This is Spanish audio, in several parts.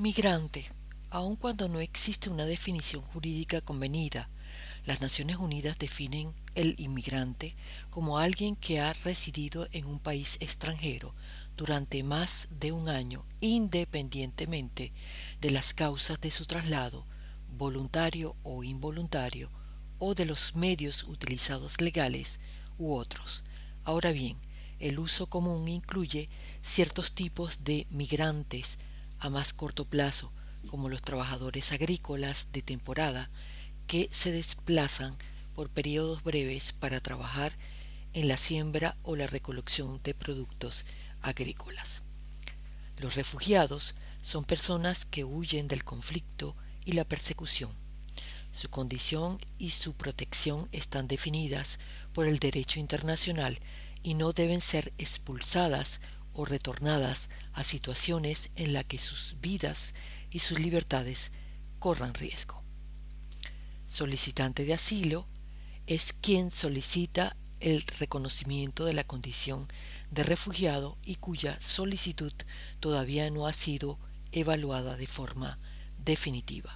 Migrante. Aun cuando no existe una definición jurídica convenida, las Naciones Unidas definen el inmigrante como alguien que ha residido en un país extranjero durante más de un año, independientemente de las causas de su traslado, voluntario o involuntario, o de los medios utilizados legales u otros. Ahora bien, el uso común incluye ciertos tipos de migrantes a más corto plazo, como los trabajadores agrícolas de temporada, que se desplazan por periodos breves para trabajar en la siembra o la recolección de productos agrícolas. Los refugiados son personas que huyen del conflicto y la persecución. Su condición y su protección están definidas por el derecho internacional y no deben ser expulsadas o retornadas a situaciones en las que sus vidas y sus libertades corran riesgo. Solicitante de asilo es quien solicita el reconocimiento de la condición de refugiado y cuya solicitud todavía no ha sido evaluada de forma definitiva.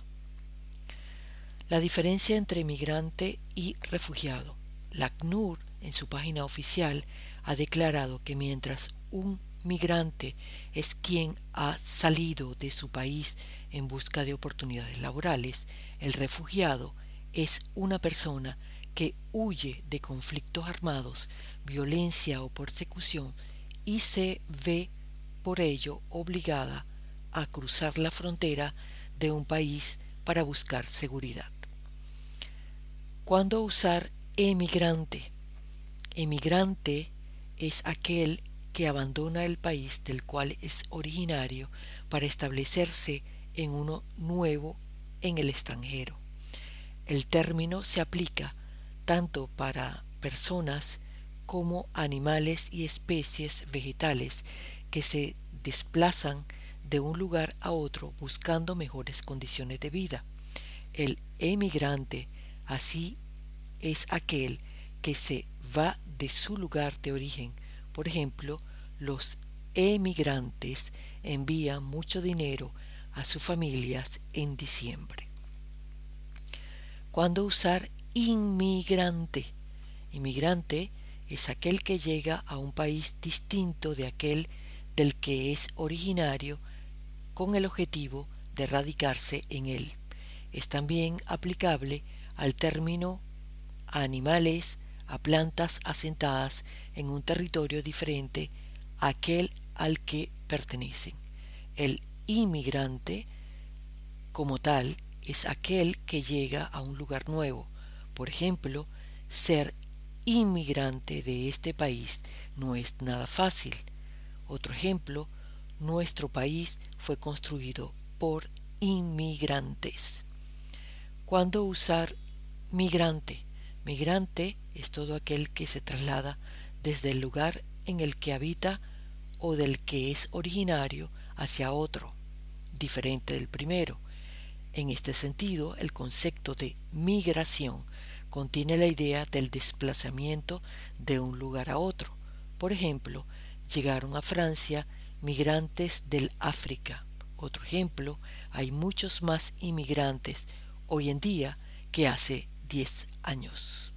La diferencia entre migrante y refugiado. La ACNUR, en su página oficial, ha declarado que mientras un migrante es quien ha salido de su país en busca de oportunidades laborales, el refugiado es una persona que huye de conflictos armados, violencia o persecución y se ve por ello obligada a cruzar la frontera de un país para buscar seguridad. ¿Cuándo usar emigrante? Emigrante es aquel que abandona el país del cual es originario para establecerse en uno nuevo en el extranjero. El término se aplica tanto para personas como animales y especies vegetales que se desplazan de un lugar a otro buscando mejores condiciones de vida. El emigrante así es aquel que se va de su lugar de origen. Por ejemplo, los emigrantes envían mucho dinero a sus familias en diciembre. ¿Cuándo usar inmigrante? Inmigrante es aquel que llega a un país distinto de aquel del que es originario con el objetivo de radicarse en él. Es también aplicable al término a animales, a plantas asentadas en un territorio diferente a aquel al que pertenecen. El inmigrante, como tal, es aquel que llega a un lugar nuevo. Por ejemplo, ser inmigrante de este país no es nada fácil. Otro ejemplo, nuestro país fue construido por inmigrantes. ¿Cuándo usar migrante? Migrante es todo aquel que se traslada desde el lugar en el que habita o del que es originario hacia otro, diferente del primero. En este sentido, el concepto de migración contiene la idea del desplazamiento de un lugar a otro. Por ejemplo, llegaron a Francia migrantes del África. Otro ejemplo, hay muchos más inmigrantes hoy en día que hace 10 años.